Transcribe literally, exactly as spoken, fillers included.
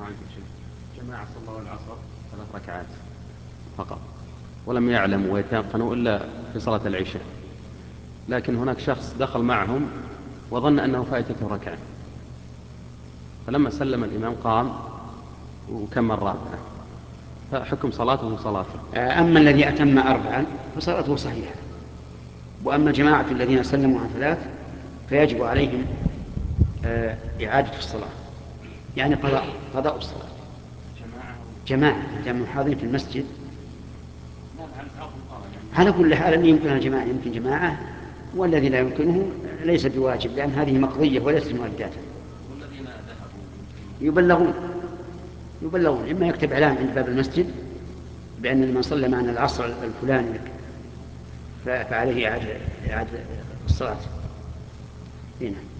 عنك شيء. جماعة صلوا العصر ثلاث ركعات فقط ولم يعلموا ويتيقنوا إلا في صلاة العشاء، لكن هناك شخص دخل معهم وظن أنه فائتته ركعة، فلما سلم الإمام قام وكمل رابعة، فحكم صلاته صلاته. أما الذي أتم أربعا فصلاته صحيحة، وأما جماعة الذين سلموا عن ثلاث فيجب عليهم إعادة الصلاة، يعني قضاء قضاء الصلاة. جماعة جماعة حاضرين في المسجد على كل حال يمكن الجماعة يمكن جماعة، والذي لا يمكنه ليس بواجب، لأن هذه مقضية وليست مؤداة. يبلغون يبلغون إما يكتب إعلان عند باب المسجد بأن من صلى معنا العصر الفلاني فعليه إعادة الصلاة هنا.